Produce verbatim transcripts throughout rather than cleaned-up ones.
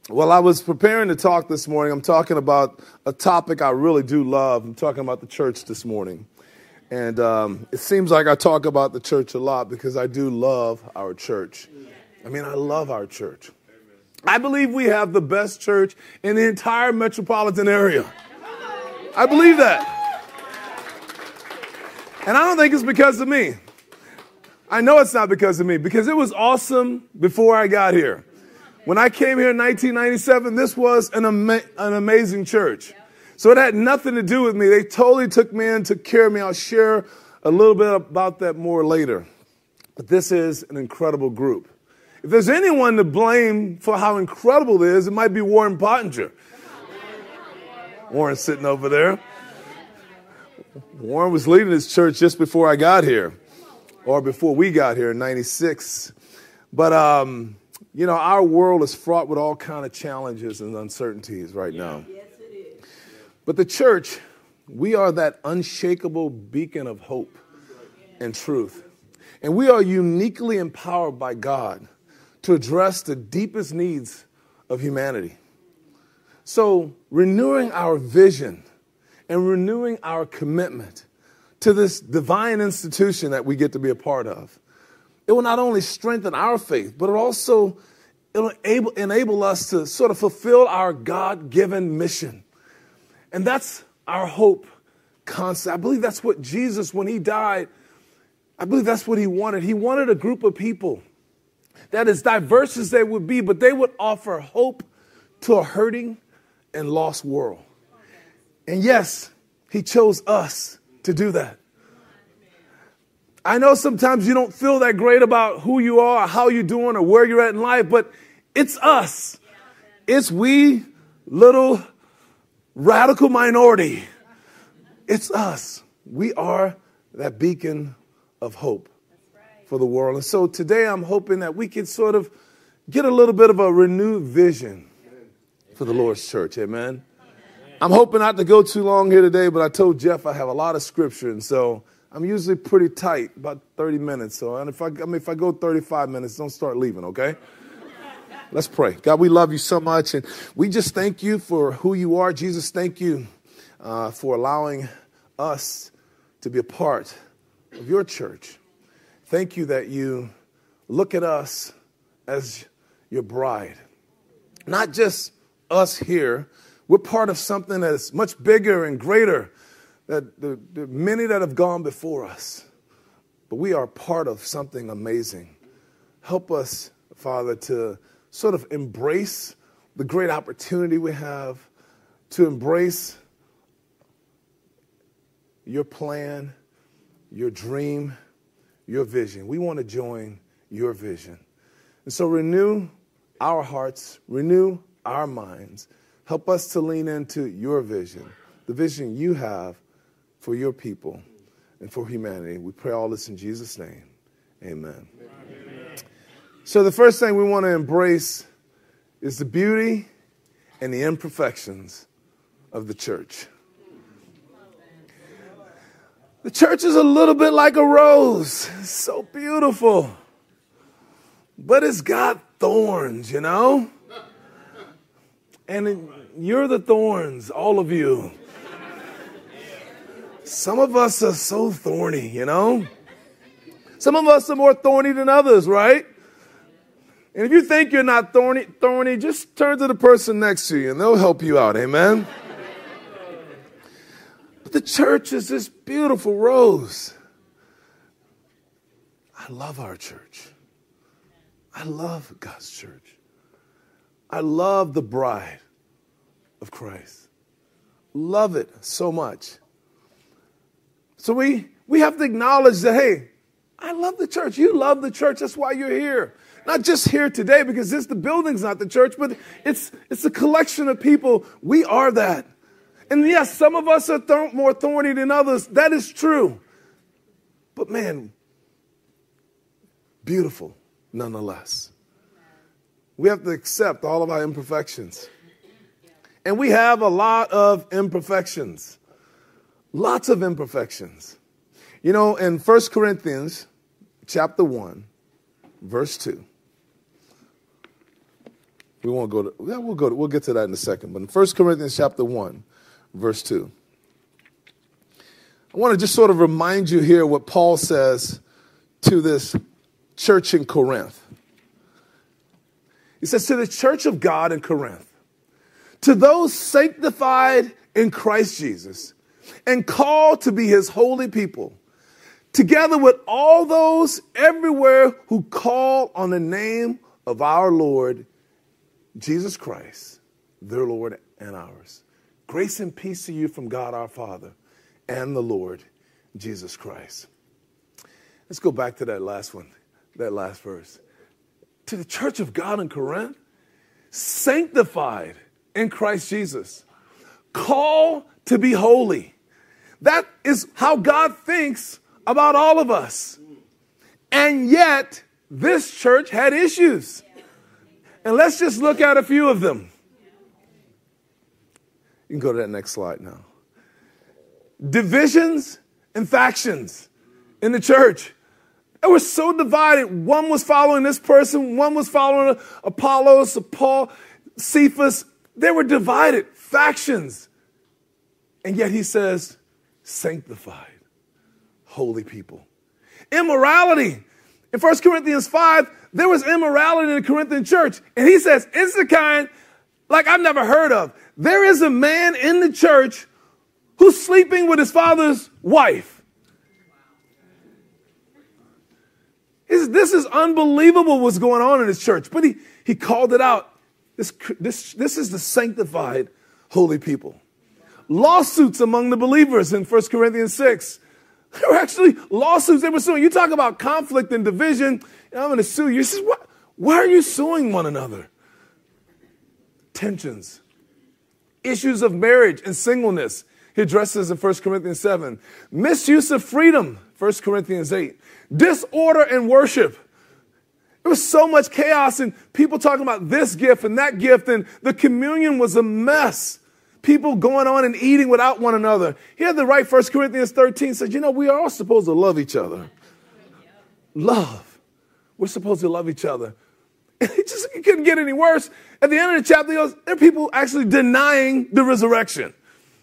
Well, I was preparing to talk this morning. I'm talking about a topic I really do love. I'm talking about the church this morning. And um, it seems like I talk about the church a lot because I do love our church. I mean, I love our church. I believe we have the best church in the entire metropolitan area. I believe that. And I don't think it's because of me. I know it's not because of me, because it was awesome before I got here. When I came here in nineteen ninety-seven, this was an, ama- an amazing church. So it had nothing to do with me. They totally took me in, took care of me. I'll share a little bit about that more later. But this is an incredible group. If there's anyone to blame for how incredible it is, it might be Warren Pottinger. Warren's sitting over there. Warren was leading this church just before I got here, or before we got here in ninety-six. But, um... you know, our world is fraught with all kinds of challenges and uncertainties right now. Yes, it is. But the church, we are that unshakable beacon of hope and truth. And we are uniquely empowered by God to address the deepest needs of humanity. So renewing our vision and renewing our commitment to this divine institution that we get to be a part of, it will not only strengthen our faith, but it also it'll enable, enable us to sort of fulfill our God-given mission. And that's our hope concept. I believe that's what Jesus, when he died, I believe that's what he wanted. He wanted a group of people that, as diverse as they would be, but they would offer hope to a hurting and lost world. And yes, he chose us to do that. I know sometimes you don't feel that great about who you are, or how you're doing, or where you're at in life, but it's us. It's we, little radical minority. It's us. We are that beacon of hope for the world. And so today I'm hoping that we can sort of get a little bit of a renewed vision for the Lord's church. Amen. I'm hoping not to go too long here today, but I told Jeff I have a lot of scripture, and so I'm usually pretty tight, about thirty minutes. So and if I, I mean, if I go thirty-five minutes, don't start leaving, okay? Let's pray. God, we love you so much, and we just thank you for who you are. Jesus, thank you uh, for allowing us to be a part of your church. Thank you that you look at us as your bride. Not just us here. We're part of something that is much bigger and greater that the, the many that have gone before us, but we are part of something amazing. Help us, Father, to sort of embrace the great opportunity we have, to embrace your plan, your dream, your vision. We want to join your vision. And so renew our hearts, renew our minds. Help us to lean into your vision, the vision you have for your people and for humanity. We pray all this in Jesus' name. Amen. Amen. So the first thing we want to embrace is the beauty and the imperfections of the church. The church is a little bit like a rose. It's so beautiful. But it's got thorns, you know? And it, you're the thorns, all of you. Some of us are so thorny, you know? Some of us are more thorny than others, right? And if you think you're not thorny, thorny, just turn to the person next to you and they'll help you out, amen? But the church is this beautiful rose. I love our church. I love God's church. I love the bride of Christ. Love it so much. So we, we have to acknowledge that, hey, I love the church. You love the church. That's why you're here. Not just here today because this the building's not the church, but it's it's a collection of people. We are that. And yes, some of us are th- more thorny than others. That is true. But man, beautiful nonetheless. We have to accept all of our imperfections. And we have a lot of imperfections. Lots of imperfections. You know, in First Corinthians chapter one, verse two, We won't go to, yeah, we'll go to, we'll get to that in a second. But in First Corinthians chapter one, verse two, I want to just sort of remind you here what Paul says to this church in Corinth. He says, to the church of God in Corinth, to those sanctified in Christ Jesus and called to be his holy people, together with all those everywhere who call on the name of our Lord Jesus Christ, their Lord and ours. Grace and peace to you from God our Father and the Lord Jesus Christ. Let's go back to that last one, that last verse. To the church of God in Corinth, sanctified in Christ Jesus, called to be holy. That is how God thinks about all of us. And yet, this church had issues. And let's just look at a few of them. You can go to that next slide now. Divisions and factions in the church. They were so divided. One was following this person. One was following Apollos, Paul, Cephas. They were divided. Factions. And yet he says, sanctified, holy people. Immorality. In First Corinthians five, there was immorality in the Corinthian church. And he says, it's the kind like I've never heard of. There is a man in the church who's sleeping with his father's wife. This is unbelievable what's going on in his church. But he, he called it out. This, this, this is the sanctified holy people. Lawsuits among the believers in First Corinthians six. There were actually lawsuits they were suing. You talk about conflict and division. I'm going to sue you. He says, what? Why are you suing one another? Tensions. Issues of marriage and singleness. He addresses in First Corinthians seven. Misuse of freedom. First Corinthians eight. Disorder in worship. There was so much chaos and people talking about this gift and that gift, and the communion was a mess. People going on and eating without one another. He had to write First Corinthians thirteen, said, you know, we are all supposed to love each other. Love. We're supposed to love each other. And it just it couldn't get any worse. At the end of the chapter, he goes, there are people actually denying the resurrection.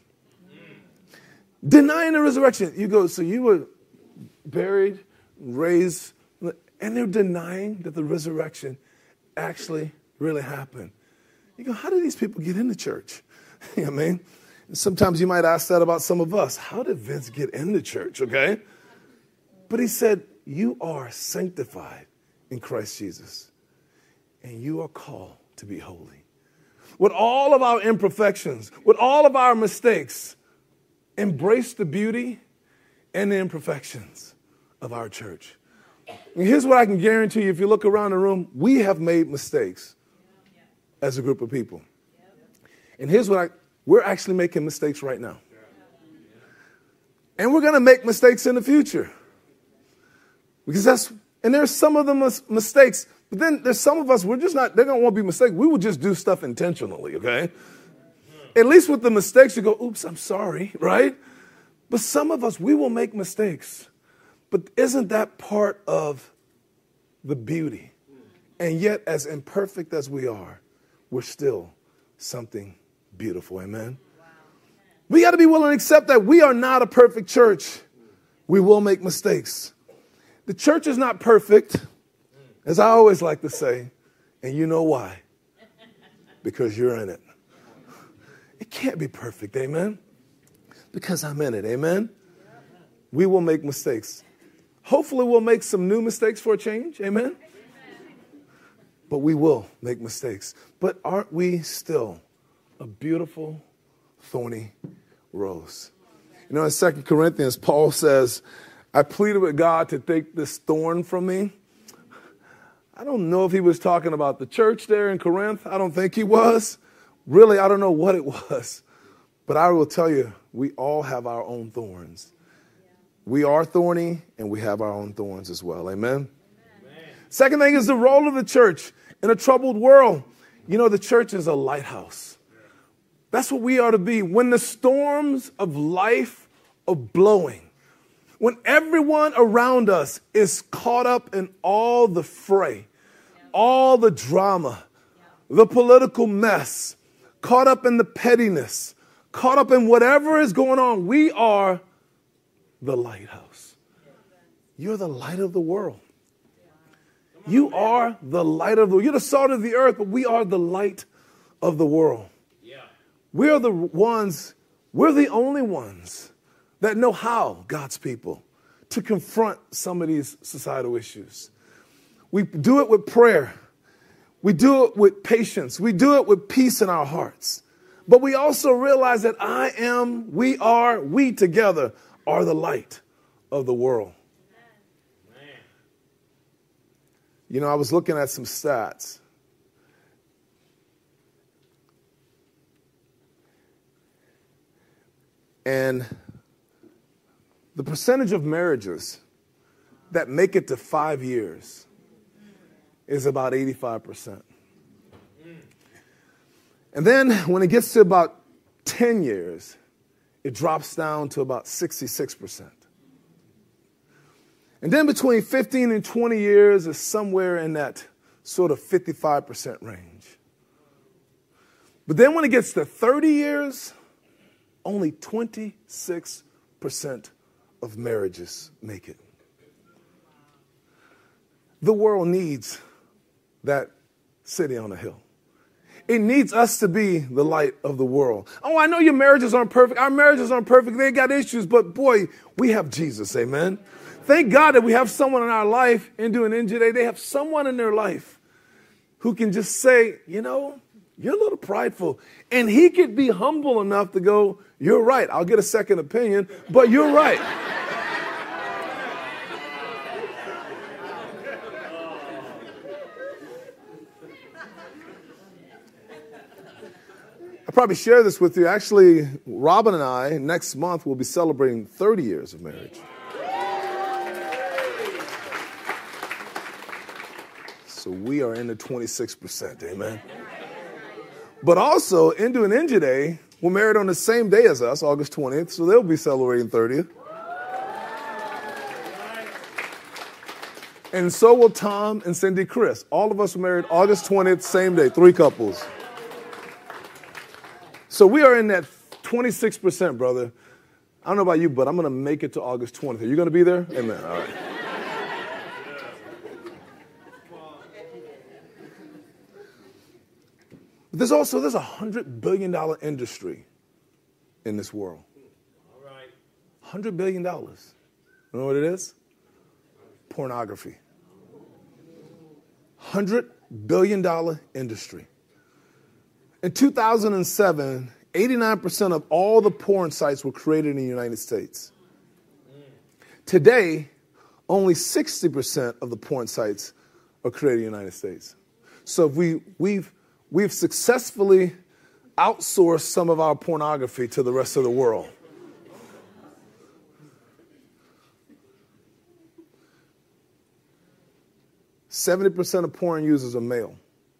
Denying the resurrection. You go, so you were buried, raised, and they're denying that the resurrection actually really happened. You go, how do these people get into church? You know what I mean? And sometimes you might ask that about some of us. How did Vince get into church, okay? But he said, you are sanctified in Christ Jesus, and you are called to be holy. With all of our imperfections, with all of our mistakes, embrace the beauty and the imperfections of our church. And here's what I can guarantee you. If you look around the room, we have made mistakes as a group of people. And here's what I, we're actually making mistakes right now. And we're going to make mistakes in the future. Because that's, and there's some of the mis- mistakes, but then there's some of us, we're just not, they don't want to be mistakes. We will just do stuff intentionally, okay? At least with the mistakes, you go, oops, I'm sorry, right? But some of us, we will make mistakes. But isn't that part of the beauty? And yet, as imperfect as we are, we're still something beautiful, amen? Wow. We got to be willing to accept that we are not a perfect church. We will make mistakes. The church is not perfect, as I always like to say, and you know why? Because you're in it. It can't be perfect, amen? Because I'm in it, amen? We will make mistakes. Hopefully we'll make some new mistakes for a change, amen? But we will make mistakes. But aren't we still a beautiful, thorny rose? You know, in Second Corinthians, Paul says, I pleaded with God to take this thorn from me. I don't know if he was talking about the church there in Corinth. I don't think he was. Really, I don't know what it was. But I will tell you, we all have our own thorns. We are thorny, and we have our own thorns as well. Amen? Amen. Second thing is the role of the church in a troubled world. You know, the church is a lighthouse. That's what we are to be. When the storms of life are blowing, when everyone around us is caught up in all the fray, all the drama, the political mess, caught up in the pettiness, caught up in whatever is going on. We are the lighthouse. You're the light of the world. You are the light of the world. You're the salt of the earth, but we are the light of the world. We are the ones, we're the only ones that know how, God's people, to confront some of these societal issues. We do it with prayer. We do it with patience. We do it with peace in our hearts. But we also realize that I am, we are, we together are the light of the world. Amen. You know, I was looking at some stats. And the percentage of marriages that make it to five years is about eighty-five percent. And then when it gets to about ten years, it drops down to about sixty-six percent. And then between fifteen and twenty years is somewhere in that sort of fifty-five percent range. But then when it gets to thirty years, only twenty-six percent of marriages make it. The world needs that city on a hill. It needs us to be the light of the world. Oh, I know your marriages aren't perfect. Our marriages aren't perfect. They got issues, but boy, we have Jesus, amen? Thank God that we have someone in our life, into an N J today, they have someone in their life who can just say, you know, you're a little prideful. And he could be humble enough to go, you're right. I'll get a second opinion, but you're right. I probably share this with you. Actually, Robin and I, next month, will be celebrating thirty years of marriage. So we are in the twenty-six percent, amen. But also, Indu and Njide were married on the same day as us, August twentieth, so they'll be celebrating thirtieth. And so will Tom and Cindy Chris. All of us were married August twentieth, same day, three couples. So we are in that twenty-six percent, brother. I don't know about you, but I'm going to make it to August twentieth. Are you going to be there? Amen. All right. But there's also, there's a one hundred billion dollars industry in this world. All right. one hundred billion dollars. You know what it is? Pornography. one hundred billion dollars industry. In two thousand seven, eighty-nine percent of all the porn sites were created in the United States. Today, only sixty percent of the porn sites are created in the United States. So we, we've, we've successfully outsourced some of our pornography to the rest of the world. seventy percent of porn users are male.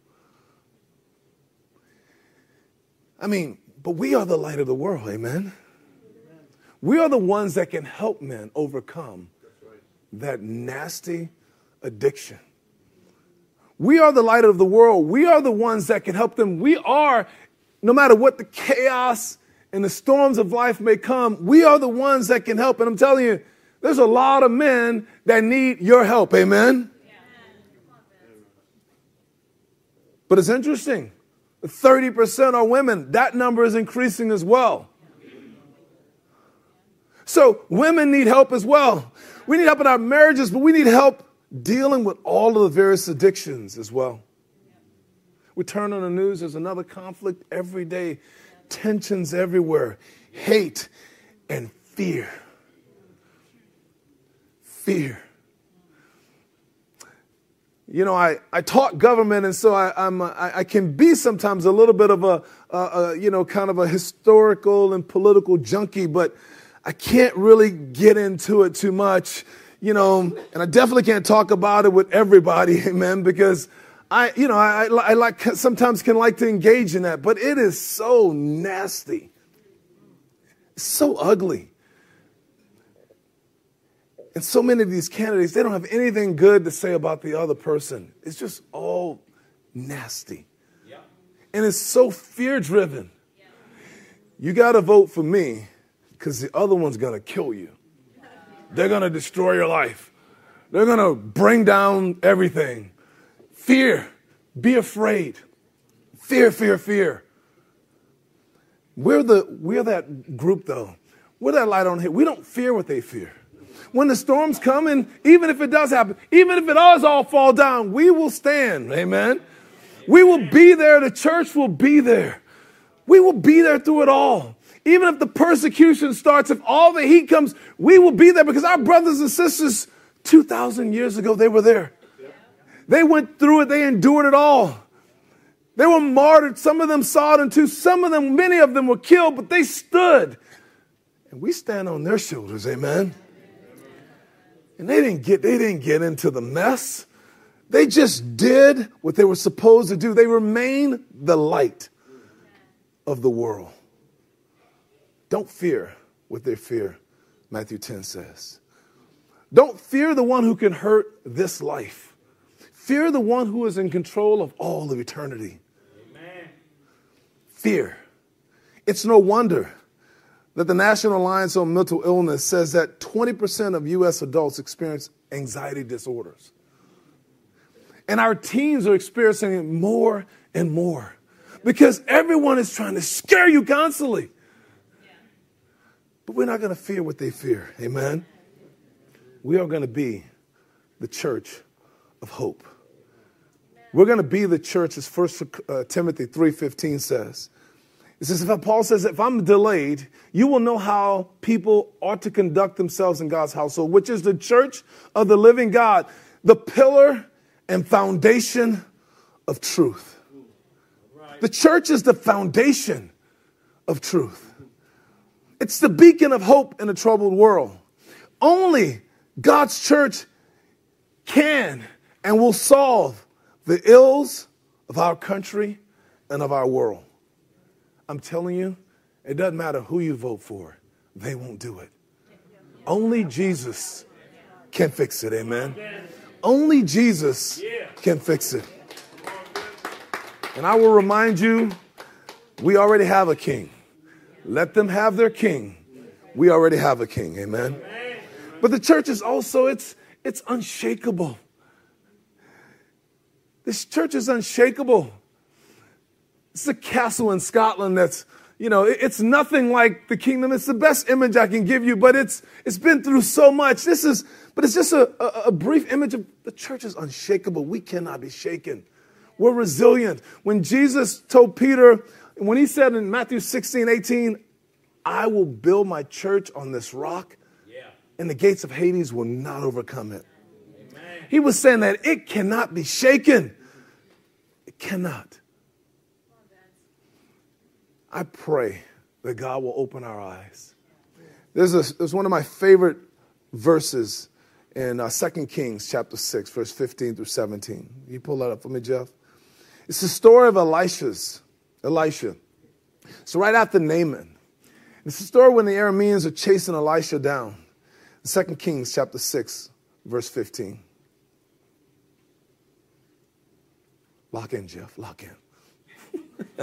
I mean, but we are the light of the world, amen? We are the ones that can help men overcome that nasty addiction. We are the light of the world. We are the ones that can help them. We are, no matter what the chaos and the storms of life may come, we are the ones that can help. And I'm telling you, there's a lot of men that need your help, amen? But it's interesting. thirty percent are women. That number is increasing as well. So women need help as well. We need help in our marriages, but we need help dealing with all of the various addictions as well. We turn on the news, there's another conflict every day. Tensions everywhere. Hate and fear. Fear. You know, I, I taught government, and so I, I'm, I, I can be sometimes a little bit of a, a, a, you know, kind of a historical and political junkie, but I can't really get into it too much, you know, and I definitely can't talk about it with everybody, amen, because I, you know, I, I like sometimes can like to engage in that, but it is so nasty. It's so ugly. And so many of these candidates, they don't have anything good to say about the other person. It's just all nasty. Yep. and it's so fear-driven. You got to vote for me because the other one's going to kill you. They're going to destroy your life. They're going to bring down everything. Fear. Be afraid. Fear, fear, fear. We're the we're that group, though. We're that light on here. We don't fear what they fear. When the storms come, and even if it does happen, even if it does all fall down, we will stand. Amen. We will be there. The church will be there. We will be there through it all. Even if the persecution starts, if all the heat comes, we will be there because our brothers and sisters two thousand years ago, they were there. They went through it. They endured it all. They were martyred. Some of them saw it too. Some of them, many of them were killed, but they stood. And we stand on their shoulders, amen. And they didn't get, they didn't get into the mess. They just did what they were supposed to do. They remained the light of the world. Don't fear what they fear, Matthew ten says. Don't fear the one who can hurt this life. Fear the one who is in control of all of eternity. Amen. Fear. It's no wonder that the National Alliance on Mental Illness says that twenty percent of U S adults experience anxiety disorders. And our teens are experiencing it more and more because everyone is trying to scare you constantly. But we're not going to fear what they fear. Amen. We are going to be the church of hope. We're going to be the church, as First Timothy three fifteen says. It says, if Paul says, if I'm delayed, you will know how people ought to conduct themselves in God's household, which is the church of the living God, the pillar and foundation of truth. The church is the foundation of truth. It's the beacon of hope in a troubled world. Only God's church can and will solve the ills of our country and of our world. I'm telling you, it doesn't matter who you vote for. They won't do it. Only Jesus can fix it. Amen. Only Jesus can fix it. And I will remind you, we already have a king. Let them have their king. We already have a king. Amen. But the church is also, it's, it's unshakable. This church is unshakable. It's a castle in Scotland that's, you know, it's nothing like the kingdom. It's the best image I can give you, but it's it's been through so much. This is, but it's just a, a, a brief image of the church is unshakable. We cannot be shaken. We're resilient. When Jesus told Peter, when he said in Matthew sixteen, eighteen, I will build my church on this rock, yeah, and the gates of Hades will not overcome it. Amen. He was saying that it cannot be shaken. It cannot. I pray that God will open our eyes. There's, a, there's one of my favorite verses in uh, Second Kings chapter six, verse fifteen through seventeen. Can you pull that up for me, Jeff? It's the story of Elisha's, Elisha. So right after Naaman. It's the story when the Arameans are chasing Elisha down. Second Kings chapter six, verse fifteen. Lock in, Jeff, lock in.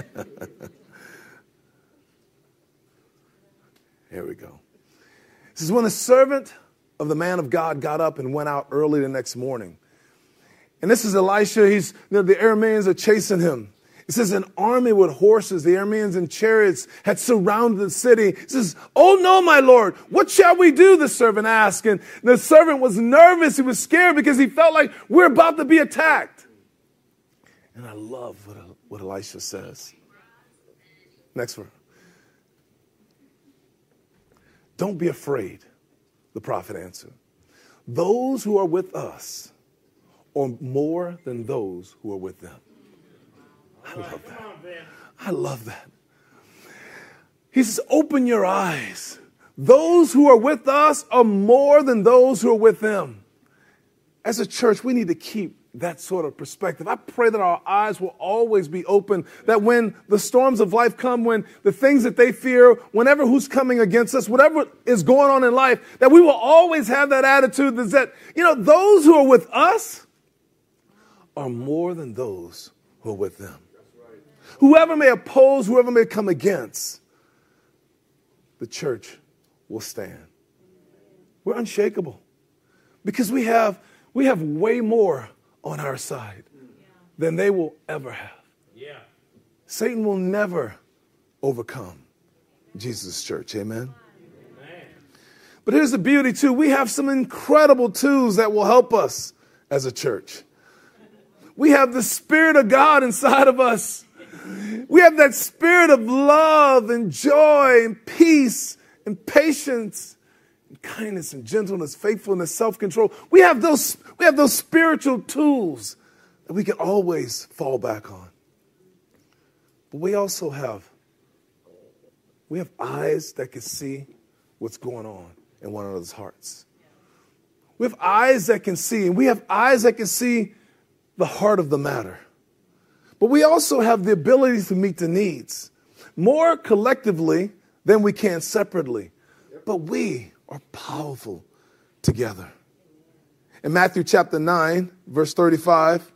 Here we go. This is when the servant of the man of God got up and went out early the next morning. And this is Elisha. He's, you know, the Arameans are chasing him. It says an army with horses, the Arameans and chariots had surrounded the city. It says, oh no, my Lord, what shall we do? The servant asked. And the servant was nervous. He was scared because he felt like we're about to be attacked. And I love what, what Elisha says. Next verse. Don't be afraid, the prophet answered. Those who are with us are more than those who are with them. I love that. I love that. He says, open your eyes. Those who are with us are more than those who are with them. As a church, we need to keep that sort of perspective. I pray that our eyes will always be open, that when the storms of life come, when the things that they fear, whenever who's coming against us, whatever is going on in life, that we will always have that attitude that's that, you know, those who are with us are more than those who are with them. Whoever may oppose, whoever may come against, the church will stand. We're unshakable because we have, we have way more on our side than they will ever have. Yeah. Satan will never overcome Jesus' church. Amen. Amen. But here's the beauty too. We have some incredible tools that will help us as a church. We have the Spirit of God inside of us. We have that spirit of love and joy and peace and patience and kindness and gentleness, faithfulness, self-control. We have those, we have those spiritual tools that we can always fall back on. But we also have, we have eyes that can see what's going on in one another's hearts. We have eyes that can see, and we have eyes that can see the heart of the matter. But we also have the ability to meet the needs more collectively than we can separately. But we are powerful together. In Matthew chapter nine, verse thirty-five,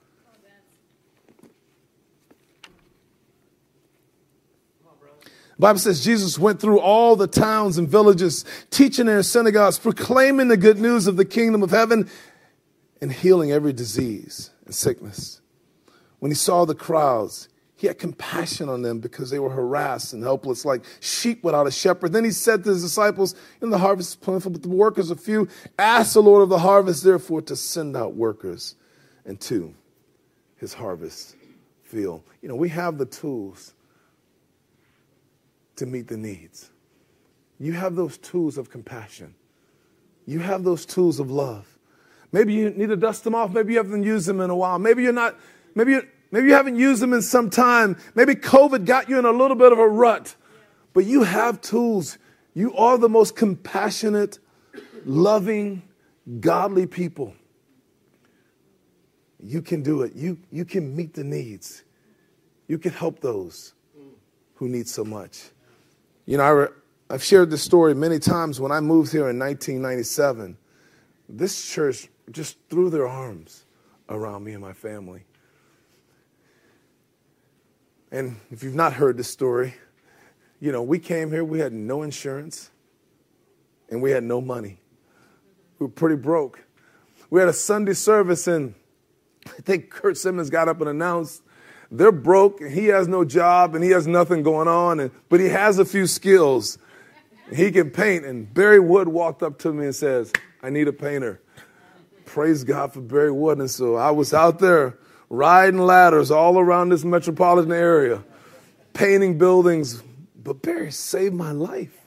the Bible says Jesus went through all the towns and villages, teaching in their synagogues, proclaiming the good news of the kingdom of heaven, and healing every disease and sickness. When he saw the crowds, he had compassion on them because they were harassed and helpless, like sheep without a shepherd. Then he said to his disciples, "In the harvest is plentiful, but the workers are few. Ask the Lord of the harvest, therefore, to send out workers into his harvest field." You know, we have the tools to meet the needs. You have those tools of compassion. You have those tools of love. Maybe you need to dust them off. Maybe you haven't used them in a while. Maybe you're not, maybe you maybe you haven't used them in some time. Maybe COVID got you in a little bit of a rut. But you have tools. You are the most compassionate, loving, godly people. You can do it. You, you can meet the needs. You can help those who need so much. You know, I re- I've shared this story many times. When I moved here in nineteen ninety-seven, this church just threw their arms around me and my family. And if you've not heard this story, you know, we came here, we had no insurance, and we had no money. We were pretty broke. We had a Sunday service, and I think Kurt Simmons got up and announced, they're broke, and he has no job, and he has nothing going on, and but he has a few skills. He can paint. And Barry Wood walked up to me and says, "I need a painter." Praise God for Barry Wood. And so I was out there riding ladders all around this metropolitan area, painting buildings. But Barry saved my life.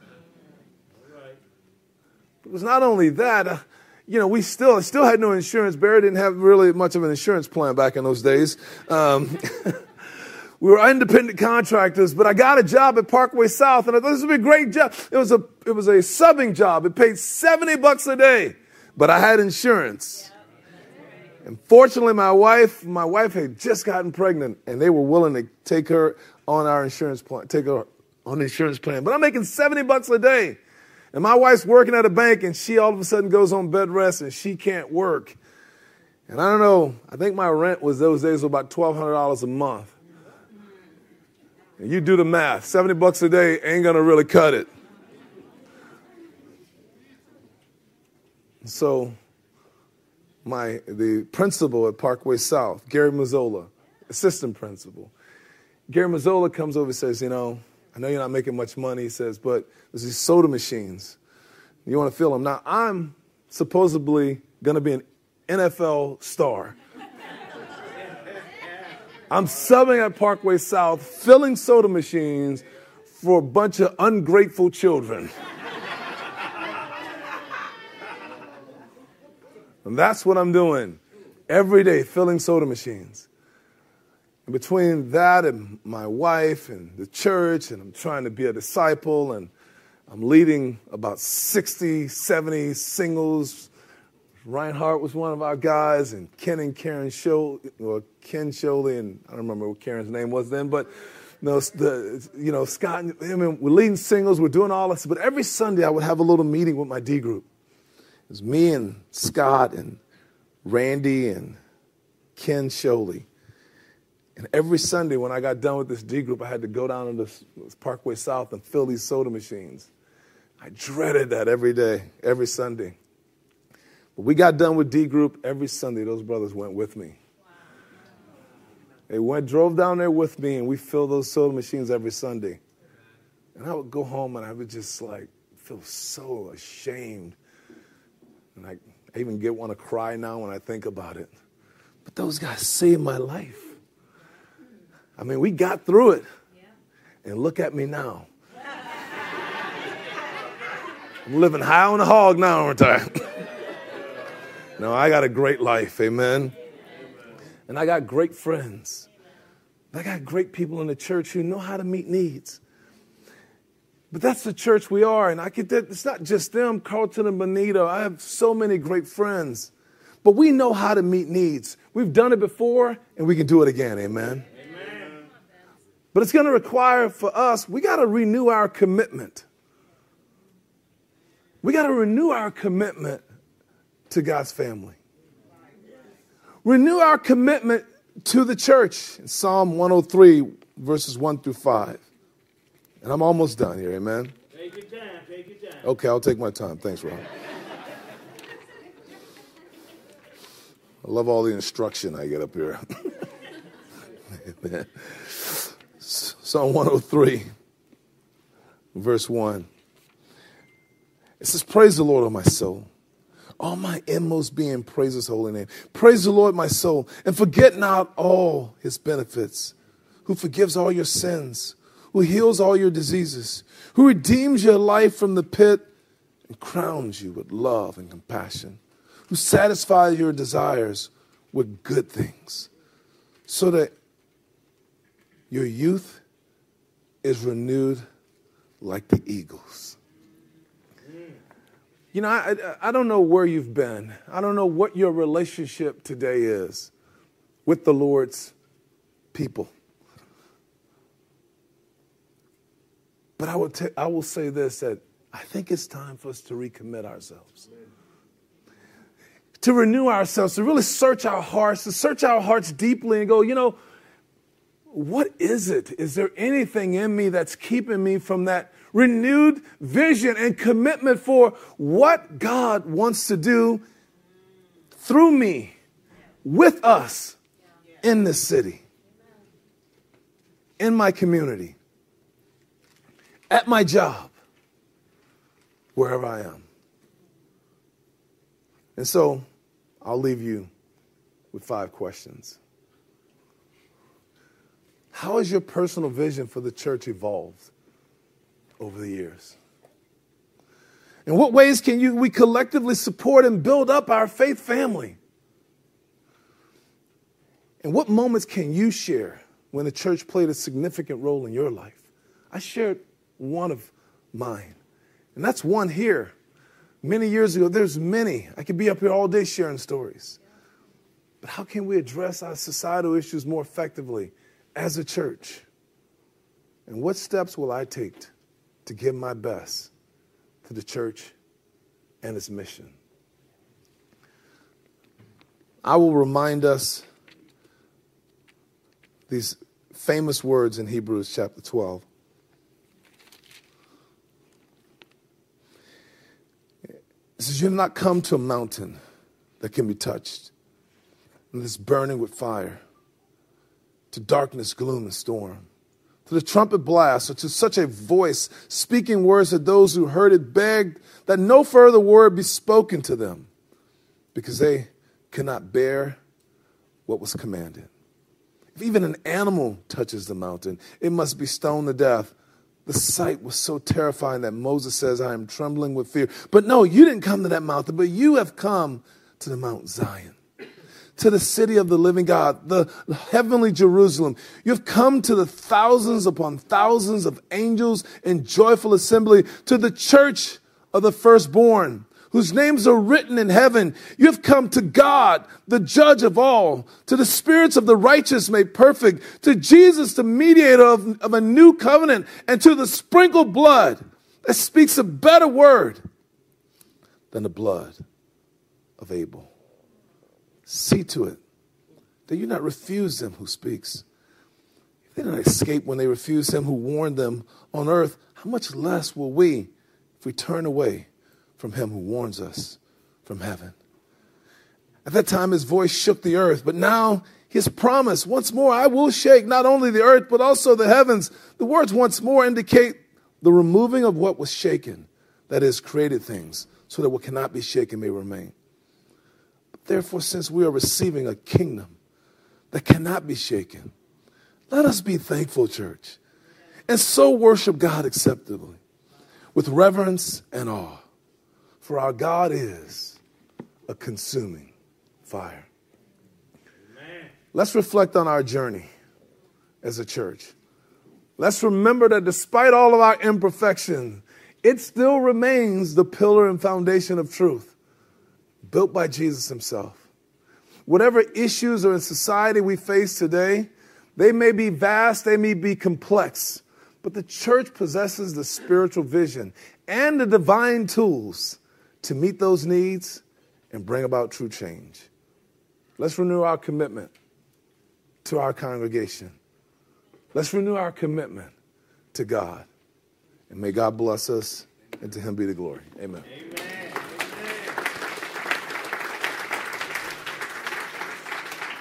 It was not only that, uh, you know, we still still had no insurance. Barry didn't have really much of an insurance plan back in those days. Um, we were independent contractors, but I got a job at Parkway South, and I thought this would be a great job. It was a it was a subbing job. It paid seventy bucks a day, but I had insurance. And fortunately, my wife my wife had just gotten pregnant, and they were willing to take her on our insurance plan, take her on the insurance plan. But I'm making seventy bucks a day. And my wife's working at a bank, and she all of a sudden goes on bed rest, and she can't work. And I don't know, I think my rent was those days was about twelve hundred dollars a month. And you do the math. seventy bucks a day ain't going to really cut it. So my the principal at Parkway South, Gary Mazzola, assistant principal, Gary Mazzola comes over and says, you know, I know you're not making much money, he says, but there's these soda machines. You want to fill them. Now, I'm supposedly going to be an N F L star. I'm subbing at Parkway South, filling soda machines for a bunch of ungrateful children. And that's what I'm doing every day, filling soda machines. And between that and my wife and the church, and I'm trying to be a disciple, and I'm leading about sixty, seventy singles. Reinhardt was one of our guys, and Ken and Karen Sholey, or Ken Sholey, and I don't remember what Karen's name was then, but you know, the, you know Scott, I mean, we're leading singles, we're doing all this, but every Sunday I would have a little meeting with my D group. It was me and Scott and Randy and Ken Sholey. And every Sunday when I got done with this D group, I had to go down to this, this Parkway South and fill these soda machines. I dreaded that every day, every Sunday. But we got done with D group. Every Sunday, those brothers went with me. They went, drove down there with me, and we filled those soda machines every Sunday. And I would go home, and I would just like feel so ashamed. And I, I even get want to cry now when I think about it. But those guys saved my life. I mean, we got through it. And look at me now. I'm living high on the hog now, aren't I? No, I got a great life, amen. And I got great friends. I got great people in the church who know how to meet needs. But that's the church we are, and I could, it's not just them, Carlton and Bonita. I have so many great friends. But we know how to meet needs. We've done it before, and we can do it again, amen. Amen. But it's going to require for us, we got to renew our commitment. We got to renew our commitment to God's family. Renew our commitment to the church. In Psalm one oh three, verses one through five. And I'm almost done here, amen? Take your time, take your time. Okay, I'll take my time. Thanks, Ron. I love all the instruction I get up here. Amen. Psalm one oh three, verse one. It says, praise the Lord, O my soul. All my inmost being, praise his holy name. Praise the Lord, my soul, and forget not all his benefits, who forgives all your sins, who heals all your diseases, who redeems your life from the pit and crowns you with love and compassion, who satisfies your desires with good things, so that your youth is renewed like the eagles. You know, I, I don't know where you've been. I don't know what your relationship today is with the Lord's people. But I will, t- I will say this, that I think it's time for us to recommit ourselves. To renew ourselves, to really search our hearts, to search our hearts deeply and go, you know, what is it? Is there anything in me that's keeping me from that renewed vision and commitment for what God wants to do through me, with us, in this city, in my community, at my job, wherever I am? And so I'll leave you with five questions. How has your personal vision for the church evolved over the years? In what ways can you we collectively support and build up our faith family? And what moments can you share when the church played a significant role in your life? I shared one of mine, and that's one here. Many years ago, there's many. I could be up here all day sharing stories. But how can we address our societal issues more effectively as a church? And what steps will I take to give my best to the church and its mission? I will remind us these famous words in Hebrews chapter twelve. It says, you have not come to a mountain that can be touched, and is burning with fire, to darkness, gloom, and storm, to the trumpet blast, or to such a voice speaking words that those who heard it begged that no further word be spoken to them, because they could not bear what was commanded. If even an animal touches the mountain, it must be stoned to death. The sight was so terrifying that Moses says, I am trembling with fear. But no, you didn't come to that mountain, but you have come to the Mount Zion, to the city of the living God, the heavenly Jerusalem. You've come to the thousands upon thousands of angels in joyful assembly, to the church of the firstborn, whose names are written in heaven. You have come to God, the judge of all, to the spirits of the righteous made perfect, to Jesus, the mediator of, of a new covenant, and to the sprinkled blood that speaks a better word than the blood of Abel. See to it that you not refuse them who speaks, They didn't escape when they refused him who warned them on earth. How much less will we if we turn away from him who warns us from heaven? At that time, his voice shook the earth, but now his promise, once more, I will shake not only the earth, but also the heavens. The words once more indicate the removing of what was shaken, that is, created things, so that what cannot be shaken may remain. But therefore, since we are receiving a kingdom that cannot be shaken, let us be thankful, church, and so worship God acceptably, with reverence and awe. For our God is a consuming fire. Amen. Let's reflect on our journey as a church. Let's remember that despite all of our imperfections, it still remains the pillar and foundation of truth, built by Jesus himself. Whatever issues are in society we face today, they may be vast, they may be complex, but the church possesses the spiritual vision and the divine tools to meet those needs and bring about true change. Let's renew our commitment to our congregation. Let's renew our commitment to God. And may God bless us, and to him be the glory. Amen. Amen.